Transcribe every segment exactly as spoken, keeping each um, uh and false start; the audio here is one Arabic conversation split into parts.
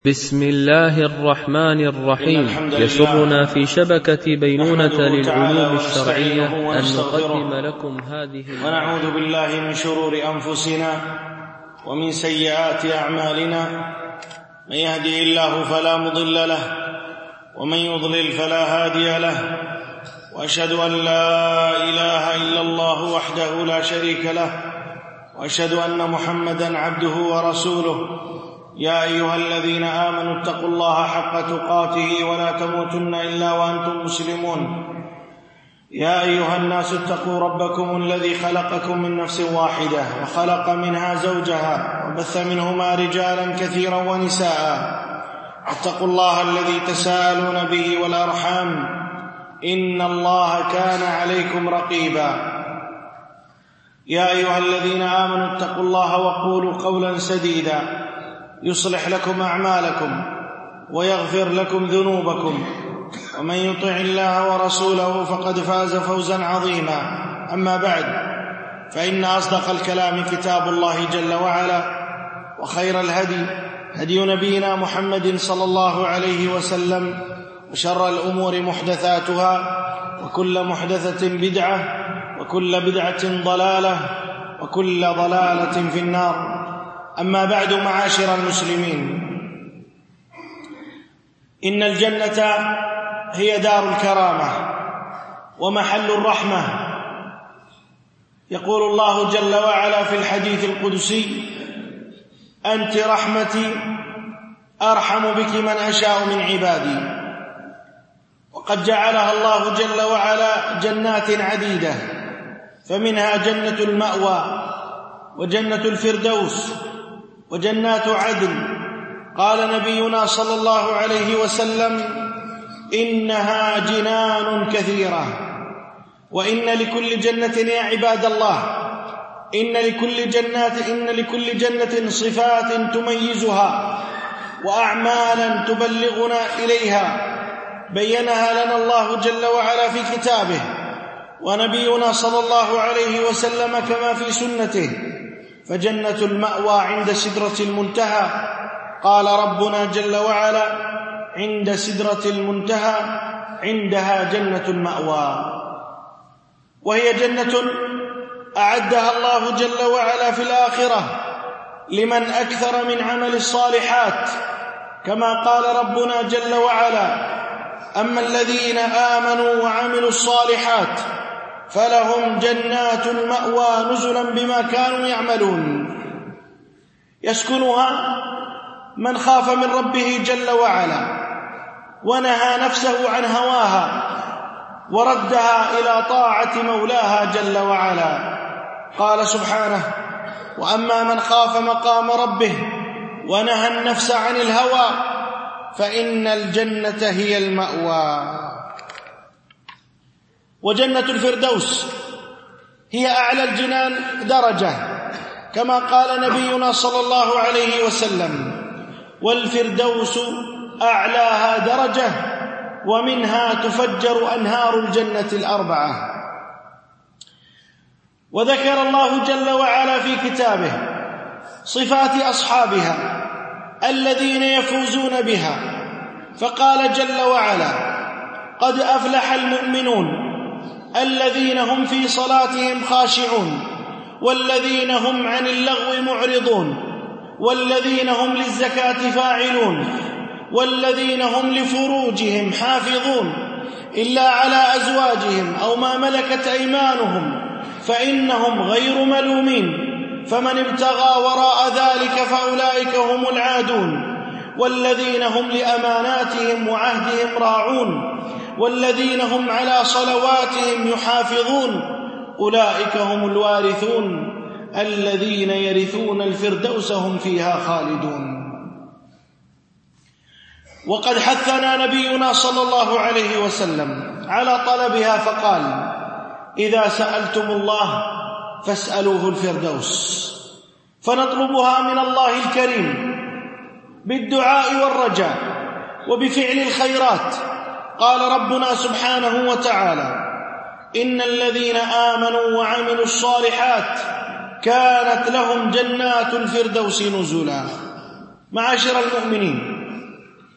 بسم الله الرحمن الرحيم. يسرنا في شبكة بينونة للعلوم الشرعية أن نقدم لكم هذه. ونعوذ بالله من شرور أنفسنا ومن سيئات أعمالنا، من يهدي الله فلا مضل له ومن يضلل فلا هادي له، وأشهد أن لا إله إلا الله وحده لا شريك له، وأشهد أن محمدًا عبده ورسوله. يا أيها الذين آمنوا اتقوا الله حق تقاته ولا تموتن إلا وأنتم مسلمون. يا أيها الناس اتقوا ربكم الذي خلقكم من نفس واحدة وخلق منها زوجها وبث منهما رجالا كثيرا ونساء. اتقوا الله الذي تساءلون به والأرحام، إن الله كان عليكم رقيبا. يا أيها الذين آمنوا اتقوا الله وقولوا قولا سديدا يصلح لكم أعمالكم ويغفر لكم ذنوبكم، ومن يطع الله ورسوله فقد فاز فوزا عظيما. أما بعد، فإن أصدق الكلام كتاب الله جل وعلا، وخير الهدي هدي نبينا محمد صلى الله عليه وسلم، وشر الأمور محدثاتها، وكل محدثة بدعة، وكل بدعة ضلالة، وكل ضلالة في النار. أما بعد، معاشر المسلمين، إن الجنة هي دار الكرامة ومحل الرحمة. يقول الله جل وعلا في الحديث القدسي: أنت رحمتي أرحم بك من أشاء من عبادي. وقد جعلها الله جل وعلا جنات عديدة، فمنها جنة المأوى وجنة الفردوس وجنات عدن. قال نبينا صلى الله عليه وسلم: إنها جنان كثيرة. وإن لكل جنة يا عباد الله، إن لكل جنات إن لكل جنة صفات تميزها وأعمالا تبلغنا إليها، بينها لنا الله جل وعلا في كتابه، ونبينا صلى الله عليه وسلم كما في سنته. فجنة المأوى عند سدرة المنتهى، قال ربنا جل وعلا: عند سدرة المنتهى عندها جنة المأوى. وهي جنة أعدها الله جل وعلا في الآخرة لمن أكثر من عمل الصالحات، كما قال ربنا جل وعلا: أما الذين آمنوا وعملوا الصالحات فلهم جنات المأوى نزلا بما كانوا يعملون. يسكنها من خاف من ربه جل وعلا ونهى نفسه عن هواها وردها إلى طاعة مولاها جل وعلا. قال سبحانه: وأما من خاف مقام ربه ونهى النفس عن الهوى فإن الجنة هي المأوى. وجنة الفردوس هي أعلى الجنان درجة، كما قال نبينا صلى الله عليه وسلم: والفردوس أعلاها درجة ومنها تفجر أنهار الجنة الأربعة. وذكر الله جل وعلا في كتابه صفات أصحابها الذين يفوزون بها، فقال جل وعلا: قد أفلح المؤمنون الذين هم في صلاتهم خاشعون، والذين هم عن اللغو معرضون، والذين هم للزكاة فاعلون، والذين هم لفروجهم حافظون إلا على أزواجهم أو ما ملكت أيمانهم فإنهم غير ملومين، فمن ابتغى وراء ذلك فأولئك هم العادون، والذين هم لأماناتهم وعهدهم راعون، والذين هم على صلواتهم يحافظون، أولئك هم الوارثون الذين يرثون الفردوس هم فيها خالدون. وقد حثنا نبينا صلى الله عليه وسلم على طلبها، فقال: إذا سألتم الله فاسألوه الفردوس. فنطلبها من الله الكريم بالدعاء والرجاء وبفعل الخيرات. قال ربنا سبحانه وتعالى: إن الذين آمنوا وعملوا الصالحات كانت لهم جنات الفردوس نزلا. معاشر المؤمنين،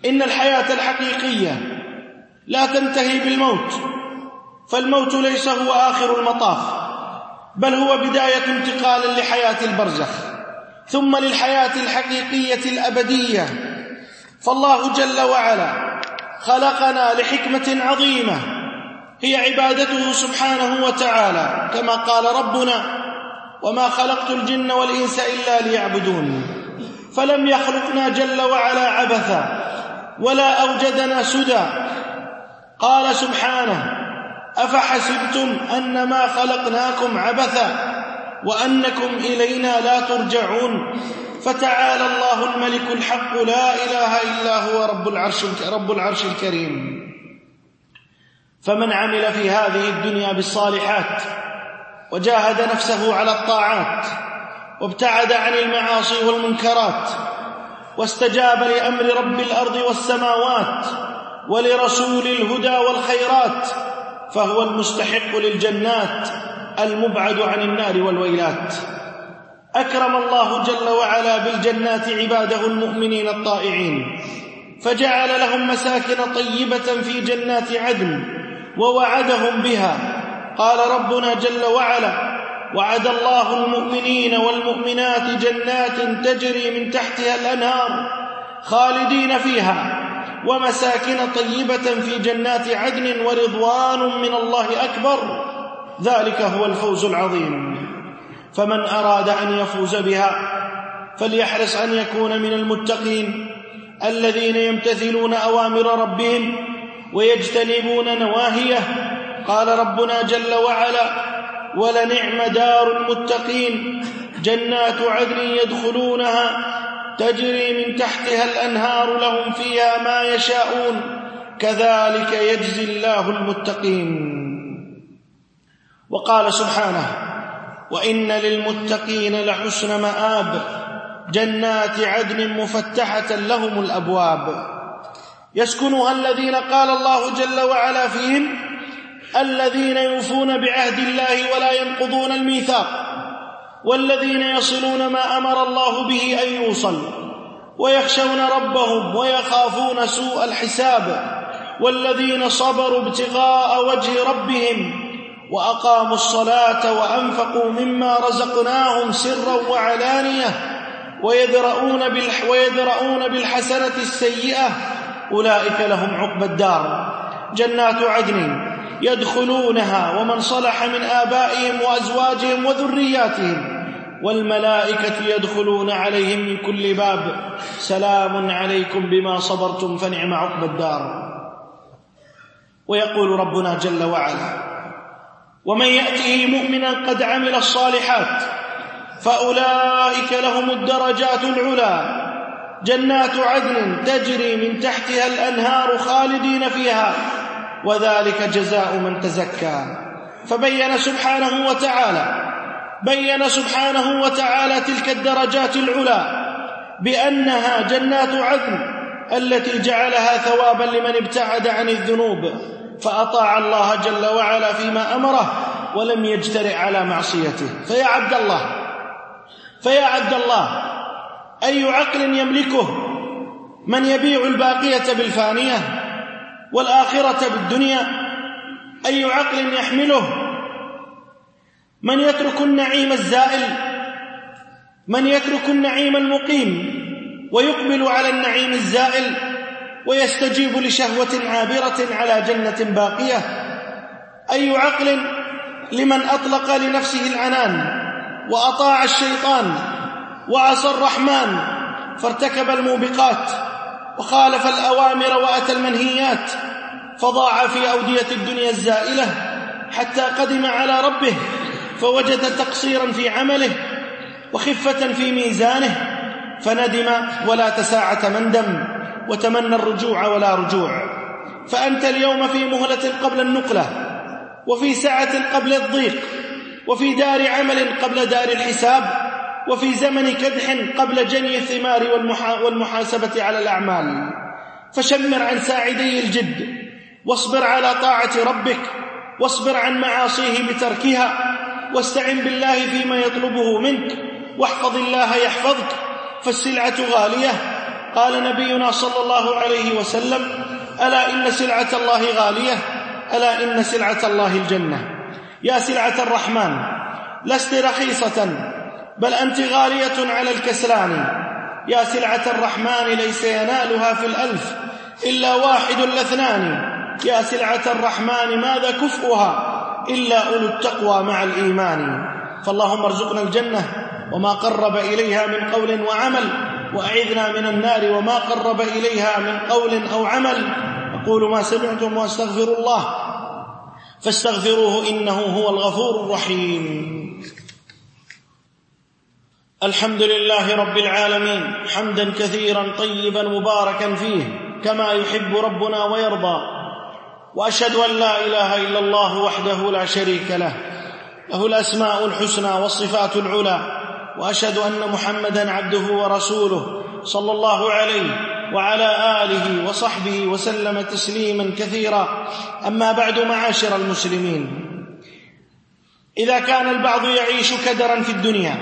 إن الحياة الحقيقية لا تنتهي بالموت، فالموت ليس هو آخر المطاف، بل هو بداية انتقال لحياة البرزخ ثم للحياة الحقيقية الأبدية. فالله جل وعلا خلقنا لحكمة عظيمة هي عبادته سبحانه وتعالى، كما قال ربنا: وما خلقت الجن والإنس إلا ليعبدون. فلم يخلقنا جل وعلا عبثا ولا أوجدنا سدى. قال سبحانه: أفحسبتم أنما خلقناكم عبثا وأنكم إلينا لا ترجعون. فتعالى الله الملك الحق لا إله إلا هو رب العرش, رب العرش الكريم. فمن عمل في هذه الدنيا بالصالحات وجاهد نفسه على الطاعات وابتعد عن المعاصي والمنكرات واستجاب لأمر رب الأرض والسماوات ولرسول الهدى والخيرات، فهو المستحق للجنات المبعد عن النار والويلات. أكرم الله جل وعلا بالجنات عباده المؤمنين الطائعين، فجعل لهم مساكن طيبة في جنات عدن ووعدهم بها. قال ربنا جل وعلا: وعد الله المؤمنين والمؤمنات جنات تجري من تحتها الأنهار خالدين فيها ومساكن طيبة في جنات عدن ورضوان من الله أكبر، ذلك هو الفوز العظيم. فمن أراد أن يفوز بها فليحرص أن يكون من المتقين الذين يمتثلون أوامر ربهم ويجتنبون نواهيه. قال ربنا جل وعلا: ولنعم دار المتقين جنات عدن يدخلونها تجري من تحتها الأنهار لهم فيها ما يشاءون كذلك يجزي الله المتقين. وقال سبحانه: وإن للمتقين لحسن مآب جنات عدن مفتحة لهم الأبواب يسكنها الذين قال الله جل وعلا فيهم: الذين يوفون بعهد الله ولا ينقضون الميثاق، والذين يصلون ما أمر الله به أن يوصل، ويخشون ربهم ويخافون سوء الحساب، والذين صبروا ابتغاء وجه ربهم وأقاموا الصلاة وأنفقوا مما رزقناهم سرا وعلانية ويدرؤون, بالح ويدرؤون بالحسنة السيئة أولئك لهم عقبى الدار جنات عدن يدخلونها ومن صلح من آبائهم وأزواجهم وذرياتهم والملائكة يدخلون عليهم من كل باب سلام عليكم بما صبرتم فنعم عقبى الدار. ويقول ربنا جل وعلا: ومن يأته مؤمنا قد عمل الصالحات فأولئك لهم الدرجات العلى جنات عدن تجري من تحتها الأنهار خالدين فيها وذلك جزاء من تزكى. فبين سبحانه وتعالى بين سبحانه وتعالى تلك الدرجات العلى بأنها جنات عدن التي جعلها ثوابا لمن ابتعد عن الذنوب فأطاع الله جل وعلا فيما أمره ولم يجترئ على معصيته. فيا عبد الله فيا عبد الله أي عقل يملكه من يبيع الباقية بالفانية والآخرة بالدنيا؟ أي عقل يحمله من يترك النعيم الزائل من يترك النعيم المقيم ويقبل على النعيم الزائل ويستجيب لشهوة عابرة على جنة باقية؟ أي عقل لمن أطلق لنفسه العنان وأطاع الشيطان وعصى الرحمن فارتكب الموبقات وخالف الأوامر وأتى المنهيات فضاع في أودية الدنيا الزائلة حتى قدم على ربه فوجد تقصيرا في عمله وخفة في ميزانه فندم ولا تساعة مندم وتمنى الرجوع ولا رجوع. فأنت اليوم في مهلة قبل النقلة وفي سعة قبل الضيق وفي دار عمل قبل دار الحساب وفي زمن كدح قبل جني الثمار والمحا والمحاسبة على الأعمال. فشمر عن ساعدي الجد واصبر على طاعة ربك واصبر عن معاصيه بتركها واستعن بالله فيما يطلبه منك واحفظ الله يحفظك فالسلعة غالية قال نبينا صلى الله عليه وسلم: ألا إن سلعة الله غالية، ألا إن سلعة الله الجنة. يا سلعة الرحمن، لست رخيصة بل أنت غالية على الكسلان. يا سلعة الرحمن، ليس ينالها في الألف إلا واحد لاثنان. يا سلعة الرحمن، ماذا كفؤها إلا أولو التقوى مع الإيمان. فاللهم ارزقنا الجنة وما قرب إليها من قول وعمل، وأعذنا من النار وما قرب إليها من قول أو عمل. أقول ما سمعتم وأستغفر الله فاستغفروه إنه هو الغفور الرحيم. الحمد لله رب العالمين، حمدا كثيرا طيبا مباركا فيه كما يحب ربنا ويرضى. وأشهد أن لا إله إلا الله وحده لا شريك له، له الأسماء الحسنى والصفات العلى. وأشهد أن محمدا عبده ورسوله صلى الله عليه وعلى آله وصحبه وسلم تسليما كثيرا. أما بعد، معاشر المسلمين، إذا كان البعض يعيش كدرا في الدنيا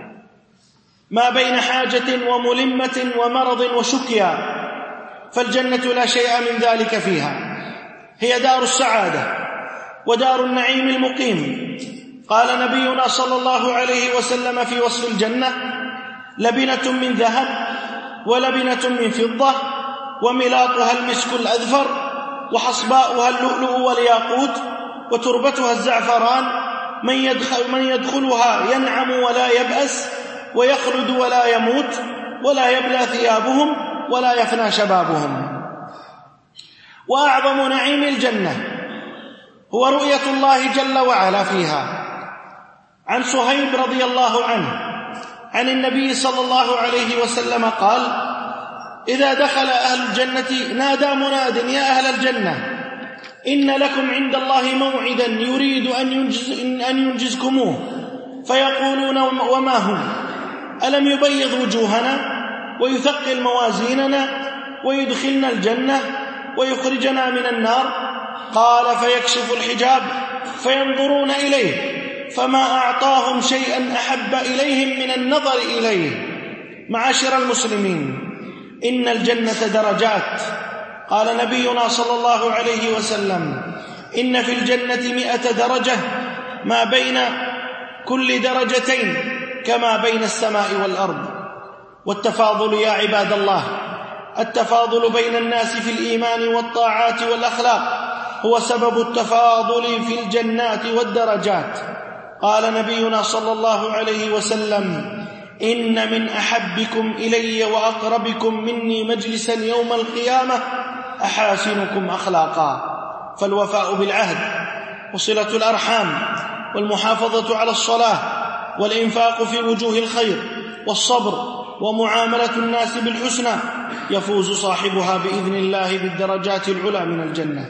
ما بين حاجة وملمة ومرض وشكيا، فالجنة لا شيء من ذلك فيها، هي دار السعادة ودار النعيم المقيم. قال نبينا صلى الله عليه وسلم في وصف الجنة: لبنة من ذهب ولبنة من فضة، وملاطها المسك الأذفر، وحصباؤها اللؤلؤ والياقوت، وتربتها الزعفران. من, يدخل من يدخلها ينعم ولا يبأس، ويخلد ولا يموت، ولا يبلى ثيابهم، ولا يفنى شبابهم. وأعظم نعيم الجنة هو رؤية الله جل وعلا فيها. عن صهيب رضي الله عنه عن النبي صلى الله عليه وسلم قال: إذا دخل أهل الجنة نادى مناد: يا أهل الجنة، إن لكم عند الله موعدا يريد أن, ينجز أن ينجزكموه. فيقولون: وما هو؟ ألم يبيض وجوهنا ويثقل موازيننا ويدخلنا الجنة ويخرجنا من النار؟ قال: فيكشف الحجاب فينظرون إليه، فما أعطاهم شيئا أحب إليهم من النظر إليه. معاشر المسلمين، إن الجنة درجات. قال نبينا صلى الله عليه وسلم: إن في الجنة مئة درجة، ما بين كل درجتين كما بين السماء والأرض. والتفاضل يا عباد الله، التفاضل بين الناس في الإيمان والطاعات والأخلاق هو سبب التفاضل في الجنات والدرجات. قال نبينا صلى الله عليه وسلم: إن من أحبكم إلي وأقربكم مني مجلسا يوم القيامة أحاسنكم أخلاقا. فالوفاء بالعهد، وصلة الأرحام، والمحافظة على الصلاة، والإنفاق في وجوه الخير، والصبر، ومعاملة الناس بالحسنى يفوز صاحبها بإذن الله بالدرجات العلى من الجنة.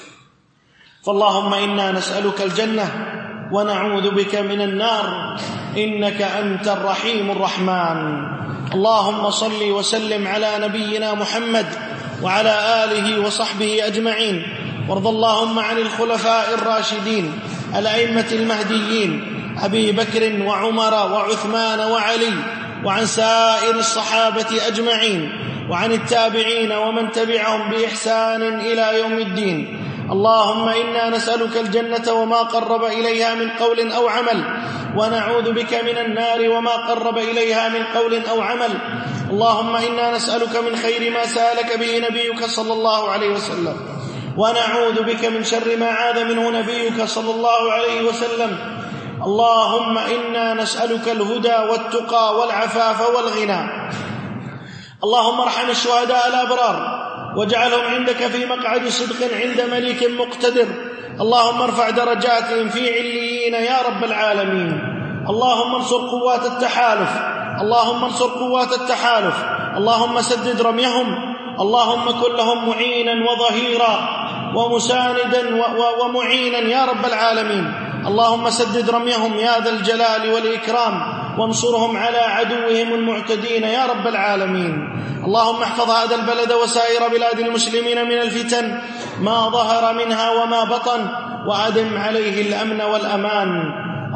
فاللهم إنا نسألك الجنة ونعوذ بك من النار، إنك أنت الرحيم الرحمن. اللهم صل وسلم على نبينا محمد وعلى آله وصحبه أجمعين. وارض اللهم عن الخلفاء الراشدين الأئمة المهديين أبي بكر وعمر وعثمان وعلي، وعن سائر الصحابة أجمعين، وعن التابعين ومن تبعهم بإحسان إلى يوم الدين. اللهم إنا نسألك الجنة وما قرب إليها من قول أو عمل، ونعوذ بك من النار وما قرب إليها من قول أو عمل. اللهم إنا نسألك من خير ما سألك به نبيك صلى الله عليه وسلم، ونعوذ بك من شر ما عاذ منه نبيك صلى الله عليه وسلم. اللهم إنا نسألك الهدى والتقى والعفاف والغنى. اللهم ارحم الشهداء الأبرار واجعلهم عندك في مقعد صدق عند مليك مقتدر. اللهم ارفع درجاتهم في عليين يا رب العالمين. اللهم انصر قوات التحالف، اللهم انصر قوات التحالف، اللهم سدد رميهم، اللهم كن لهم معينا وظهيرا ومساندا ومعينا يا رب العالمين. اللهم سدد رميهم يا ذا الجلال والإكرام، وانصرهم على عدوهم المعتدين يا رب العالمين. اللهم احفظ هذا البلد وسائر بلاد المسلمين من الفتن ما ظهر منها وما بطن، وأدم عليه الأمن والأمان.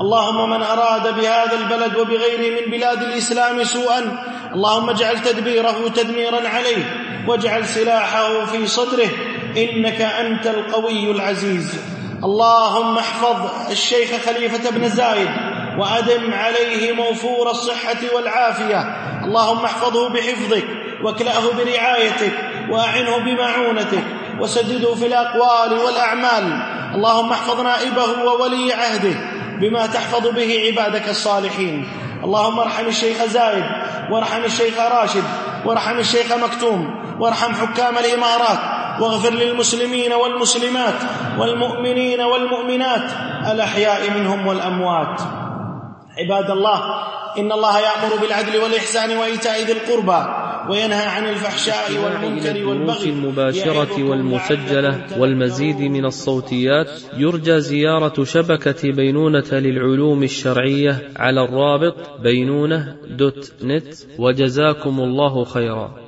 اللهم من أراد بهذا البلد وبغيره من بلاد الإسلام سوءا اللهم اجعل تدبيره تدميرا عليه واجعل سلاحه في صدره إنك أنت القوي العزيز. اللهم احفظ الشيخ خليفة بن زايد وأدم عليه موفور الصحة والعافية. اللهم احفظه بحفظك واكلأه برعايتك وأعنه بمعونتك وسدده في الأقوال والأعمال. اللهم احفظ نائبه وولي عهده بما تحفظ به عبادك الصالحين. اللهم ارحم الشيخ زايد وارحم الشيخ راشد وارحم الشيخ مكتوم وارحم حكام الإمارات واغفر للمسلمين والمسلمات والمؤمنين والمؤمنات الأحياء منهم والأموات. عباد الله، إن الله يأمر بالعدل والإحسان وإيتاء ذي القربى وينهى عن الفحشاء والمنكر والبغي. المباشرة والمسجلة والمزيد من الصوتيات يرجى زيارة شبكة بينونة للعلوم الشرعية على الرابط بينونة دوت نت. وجزاكم الله خيرا.